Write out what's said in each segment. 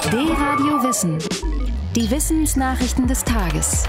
D-Radio Wissen. Die Wissensnachrichten des Tages.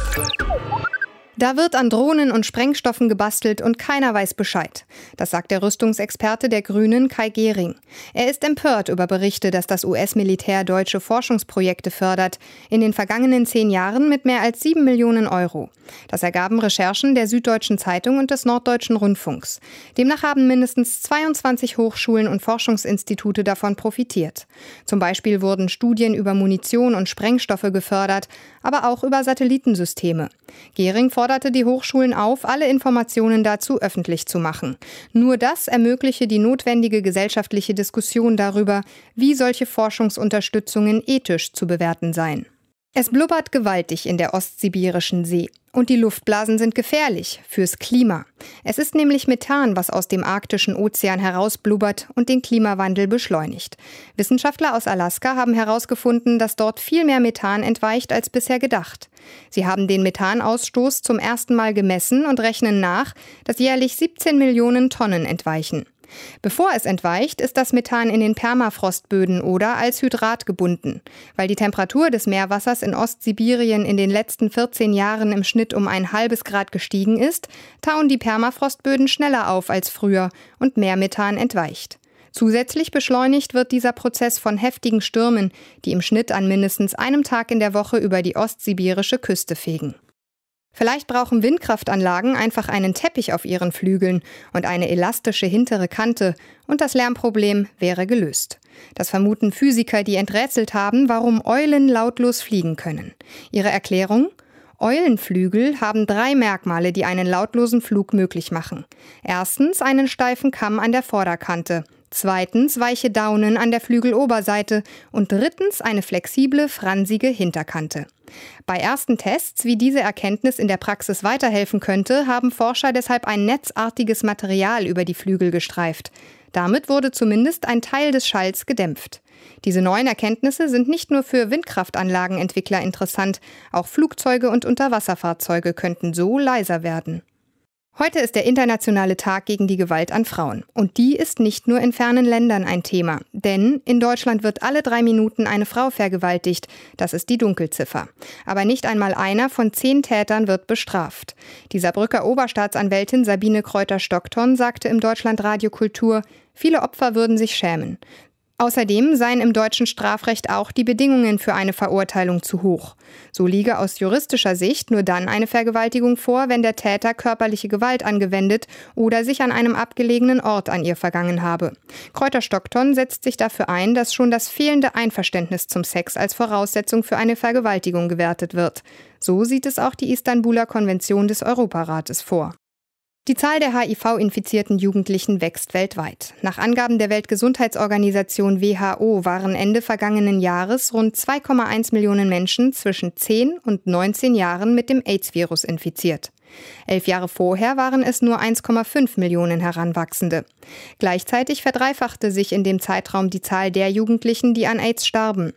Da wird an Drohnen und Sprengstoffen gebastelt und keiner weiß Bescheid. Das sagt der Rüstungsexperte der Grünen Kai Gehring. Er ist empört über Berichte, dass das US-Militär deutsche Forschungsprojekte fördert. In den vergangenen 10 Jahren mit mehr als 7 Millionen Euro. Das ergaben Recherchen der Süddeutschen Zeitung und des Norddeutschen Rundfunks. Demnach haben mindestens 22 Hochschulen und Forschungsinstitute davon profitiert. Zum Beispiel wurden Studien über Munition und Sprengstoffe gefördert, aber auch über Satellitensysteme. Gehring forderte die Hochschulen auf, alle Informationen dazu öffentlich zu machen. Nur das ermögliche die notwendige gesellschaftliche Diskussion darüber, wie solche Forschungsunterstützungen ethisch zu bewerten seien. Es blubbert gewaltig in der Ostsibirischen See. Und die Luftblasen sind gefährlich fürs Klima. Es ist nämlich Methan, was aus dem arktischen Ozean herausblubbert und den Klimawandel beschleunigt. Wissenschaftler aus Alaska haben herausgefunden, dass dort viel mehr Methan entweicht als bisher gedacht. Sie haben den Methanausstoß zum ersten Mal gemessen und rechnen nach, dass jährlich 17 Millionen Tonnen entweichen. Bevor es entweicht, ist das Methan in den Permafrostböden oder als Hydrat gebunden. Weil die Temperatur des Meerwassers in Ostsibirien in den letzten 14 Jahren im Schnitt um 0,5 Grad gestiegen ist, tauen die Permafrostböden schneller auf als früher und mehr Methan entweicht. Zusätzlich beschleunigt wird dieser Prozess von heftigen Stürmen, die im Schnitt an mindestens einem Tag in der Woche über die ostsibirische Küste fegen. Vielleicht brauchen Windkraftanlagen einfach einen Teppich auf ihren Flügeln und eine elastische hintere Kante und das Lärmproblem wäre gelöst. Das vermuten Physiker, die enträtselt haben, warum Eulen lautlos fliegen können. Ihre Erklärung? Eulenflügel haben 3 Merkmale, die einen lautlosen Flug möglich machen. Erstens einen steifen Kamm an der Vorderkante. Zweitens weiche Daunen an der Flügeloberseite und drittens eine flexible, fransige Hinterkante. Bei ersten Tests, wie diese Erkenntnis in der Praxis weiterhelfen könnte, haben Forscher deshalb ein netzartiges Material über die Flügel gestreift. Damit wurde zumindest ein Teil des Schalls gedämpft. Diese neuen Erkenntnisse sind nicht nur für Windkraftanlagenentwickler interessant, auch Flugzeuge und Unterwasserfahrzeuge könnten so leiser werden. Heute ist der internationale Tag gegen die Gewalt an Frauen. Und die ist nicht nur in fernen Ländern ein Thema. Denn in Deutschland wird alle 3 Minuten eine Frau vergewaltigt. Das ist die Dunkelziffer. Aber nicht einmal einer von 10 Tätern wird bestraft. Die Saarbrücker Oberstaatsanwältin Sabine Kräuter-Stockton sagte im Deutschlandradio Kultur, viele Opfer würden sich schämen. Außerdem seien im deutschen Strafrecht auch die Bedingungen für eine Verurteilung zu hoch. So liege aus juristischer Sicht nur dann eine Vergewaltigung vor, wenn der Täter körperliche Gewalt angewendet oder sich an einem abgelegenen Ort an ihr vergangen habe. Kräuter-Stockton setzt sich dafür ein, dass schon das fehlende Einverständnis zum Sex als Voraussetzung für eine Vergewaltigung gewertet wird. So sieht es auch die Istanbuler Konvention des Europarates vor. Die Zahl der HIV-infizierten Jugendlichen wächst weltweit. Nach Angaben der Weltgesundheitsorganisation WHO waren Ende vergangenen Jahres rund 2,1 Millionen Menschen zwischen 10 und 19 Jahren mit dem AIDS-Virus infiziert. 11 Jahre vorher waren es nur 1,5 Millionen Heranwachsende. Gleichzeitig verdreifachte sich in dem Zeitraum die Zahl der Jugendlichen, die an AIDS starben.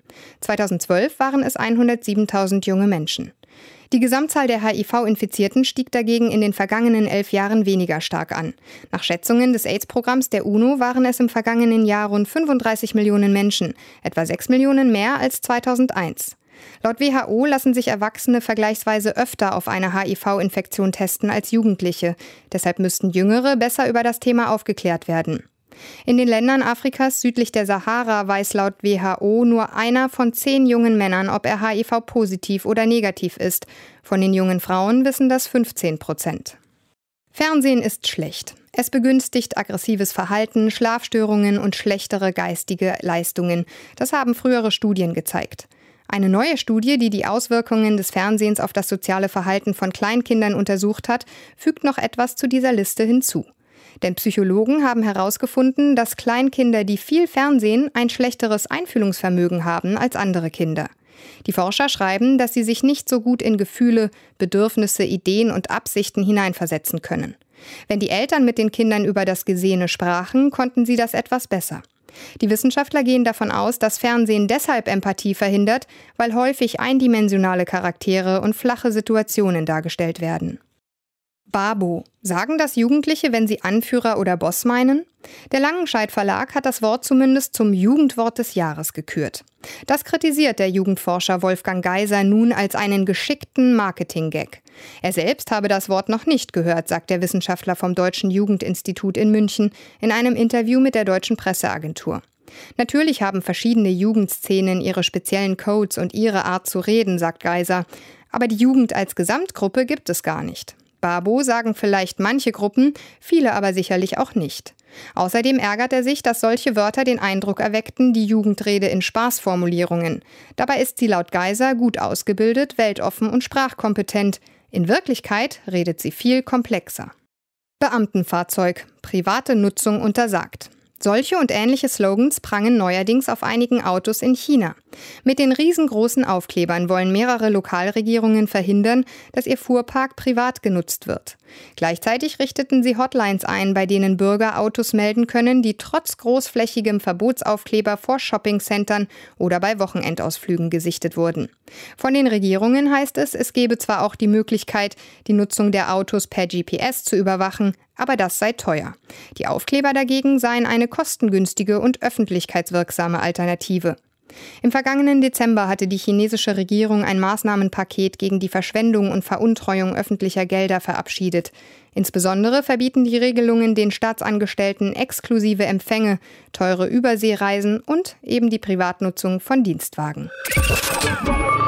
2012 waren es 107.000 junge Menschen. Die Gesamtzahl der HIV-Infizierten stieg dagegen in den vergangenen 11 Jahren weniger stark an. Nach Schätzungen des AIDS-Programms der UNO waren es im vergangenen Jahr rund 35 Millionen Menschen, etwa 6 Millionen mehr als 2001. Laut WHO lassen sich Erwachsene vergleichsweise öfter auf eine HIV-Infektion testen als Jugendliche. Deshalb müssten Jüngere besser über das Thema aufgeklärt werden. In den Ländern Afrikas südlich der Sahara weiß laut WHO nur einer von 10 jungen Männern, ob er HIV-positiv oder negativ ist. Von den jungen Frauen wissen das 15%. Fernsehen ist schlecht. Es begünstigt aggressives Verhalten, Schlafstörungen und schlechtere geistige Leistungen. Das haben frühere Studien gezeigt. Eine neue Studie, die die Auswirkungen des Fernsehens auf das soziale Verhalten von Kleinkindern untersucht hat, fügt noch etwas zu dieser Liste hinzu. Denn Psychologen haben herausgefunden, dass Kleinkinder, die viel Fernsehen, ein schlechteres Einfühlungsvermögen haben als andere Kinder. Die Forscher schreiben, dass sie sich nicht so gut in Gefühle, Bedürfnisse, Ideen und Absichten hineinversetzen können. Wenn die Eltern mit den Kindern über das Gesehene sprachen, konnten sie das etwas besser. Die Wissenschaftler gehen davon aus, dass Fernsehen deshalb Empathie verhindert, weil häufig eindimensionale Charaktere und flache Situationen dargestellt werden. Babo. Sagen das Jugendliche, wenn sie Anführer oder Boss meinen? Der Langenscheidt Verlag hat das Wort zumindest zum Jugendwort des Jahres gekürt. Das kritisiert der Jugendforscher Wolfgang Geiser nun als einen geschickten Marketing-Gag. Er selbst habe das Wort noch nicht gehört, sagt der Wissenschaftler vom Deutschen Jugendinstitut in München in einem Interview mit der Deutschen Presseagentur. Natürlich haben verschiedene Jugendszenen ihre speziellen Codes und ihre Art zu reden, sagt Geiser. Aber die Jugend als Gesamtgruppe gibt es gar nicht. Babo sagen vielleicht manche Gruppen, viele aber sicherlich auch nicht. Außerdem ärgert er sich, dass solche Wörter den Eindruck erweckten, die Jugend rede in Spaßformulierungen. Dabei ist sie laut Geiser gut ausgebildet, weltoffen und sprachkompetent. In Wirklichkeit redet sie viel komplexer. Beamtenfahrzeug. Private Nutzung untersagt. Solche und ähnliche Slogans prangen neuerdings auf einigen Autos in China. Mit den riesengroßen Aufklebern wollen mehrere Lokalregierungen verhindern, dass ihr Fuhrpark privat genutzt wird. Gleichzeitig richteten sie Hotlines ein, bei denen Bürger Autos melden können, die trotz großflächigem Verbotsaufkleber vor Shoppingcentern oder bei Wochenendausflügen gesichtet wurden. Von den Regierungen heißt es, es gebe zwar auch die Möglichkeit, die Nutzung der Autos per GPS zu überwachen, aber das sei teuer. Die Aufkleber dagegen seien eine kostengünstige und öffentlichkeitswirksame Alternative. Im vergangenen Dezember hatte die chinesische Regierung ein Maßnahmenpaket gegen die Verschwendung und Veruntreuung öffentlicher Gelder verabschiedet. Insbesondere verbieten die Regelungen den Staatsangestellten exklusive Empfänge, teure Überseereisen und eben die Privatnutzung von Dienstwagen.